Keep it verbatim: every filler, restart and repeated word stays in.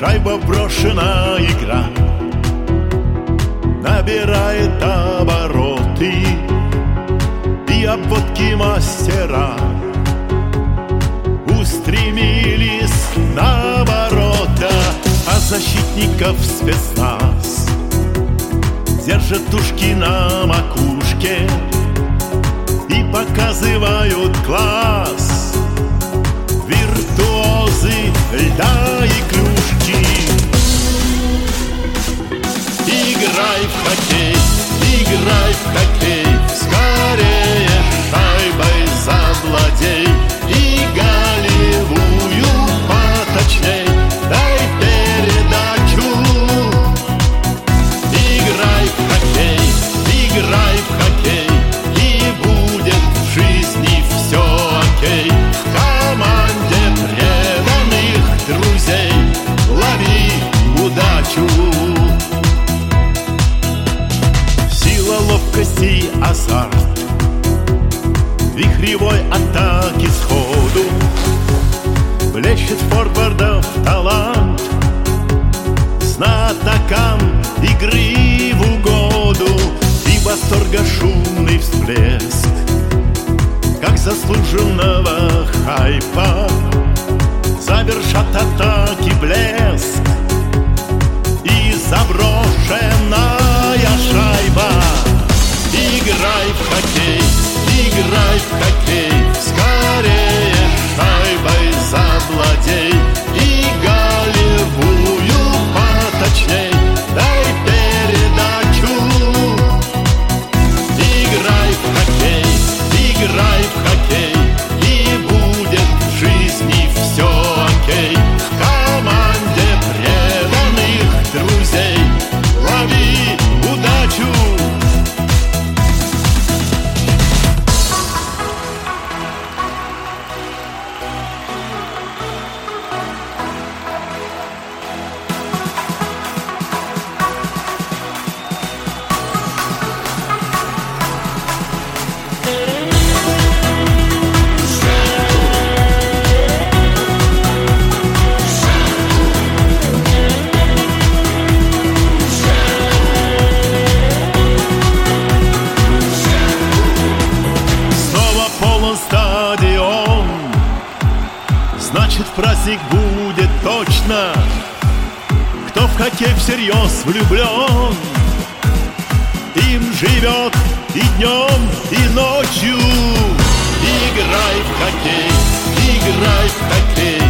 Шайба брошена, игра набирает обороты, и обводки мастера устремились на ворота, а защитников спецназ держат тушки на макушке и показывают класс. Виртуозы льда и клюшки. Играй в хоккей, играй в хоккей, скорее шайбой завладей и голевую поточней дай передачу. Играй в хоккей, играй в хоккей, и будет в жизни все окей. В команде преданных друзей лови удачу. Сила, ловкость и азарт вихревой атаки сходу блещет форвардов талант, знатокам игры в угоду, и восторга шумный всплеск, как заслуженного хайпа, завершат атаки блеск и заброшенная шайба. Играй в хоккей, играй в хоккей, скорее шайбой завладей и голевую поточней дай передачу. Играй в хоккей, играй в хоккей, и будет в жизни все окей. В команде преданных друзей лови удачу. Стадион, значит, праздник будет точно. Кто в хоккей всерьез влюблен, им живет и днем, и ночью. Играй в хоккей, играй в хоккей,